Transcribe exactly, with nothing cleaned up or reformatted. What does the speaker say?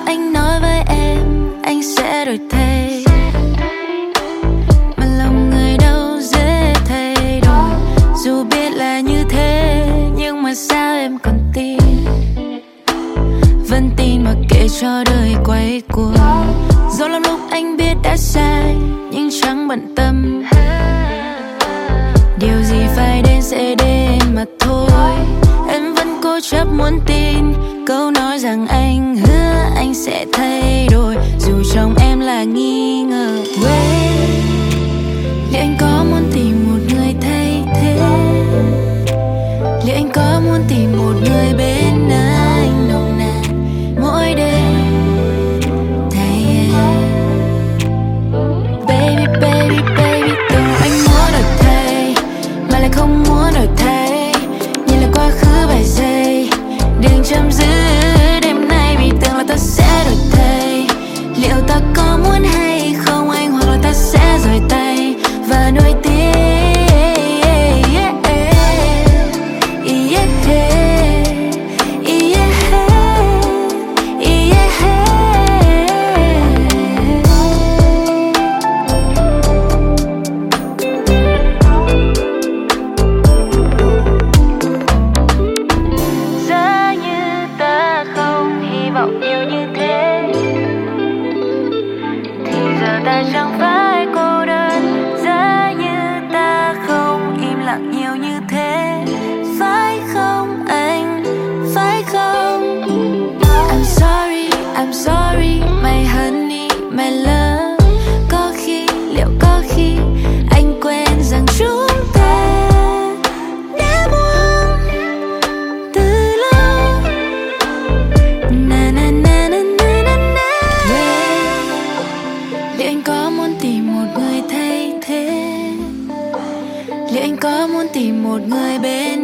anh nói với em anh sẽ đổi thay, mà lòng người đâu dễ thay đổi. Dù biết là như thế nhưng mà sao em còn tin, vẫn tin mặc kệ cho đời quay cuồng. Dẫu lắm lúc anh biết đã sai nhưng chẳng bận tâm, điều gì phải đến sẽ đến mà thôi. Em vẫn cố chấp muốn tin câu nói rằng anh hứa anh sẽ thay đổi, dù trong em là nghi ngờ. Wait, liệu anh có muốn tìm một người thay thế? Liệu anh có muốn tìm một người bên anh nồng nàn mỗi đêm thay em? Baby, baby, baby, từng anh muốn đổi thay mà lại không muốn đổi thay. Nhìn lại quá khứ vài giây, đừng chăm giữ đêm nay vì tưởng là ta sẽ đổi thay. Liệu ta có muốn hay không anh, hoặc là ta sẽ rời tay và nuối tiếc. Ta chẳng phải cô đơn, giá như ta không im lặng nhiều như thế, phải không anh, phải không? I'm sorry, I'm sorry, my honey, my love. Có khi, liệu có khi anh quên rằng chúng ta đã buông từ lâu. Na na na na na na na. Liệu anh có muốn tìm một người thay thế? Liệu anh có muốn tìm một người bên